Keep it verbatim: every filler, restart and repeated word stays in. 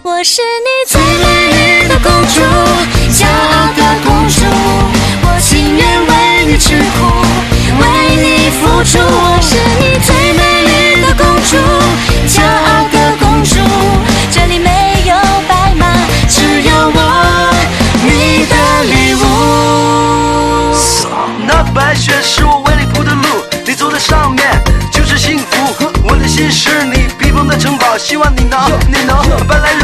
我是你最美丽的公主，骄傲的公主，我情愿为你吃苦，为你付出。我是你最美丽的公主，骄傲的公主，这里没有白马，只有我，你的礼物。 那白雪是我为你铺的路，你走在上面就是幸福。我的心是你避风的城堡，希望你能，你能搬来。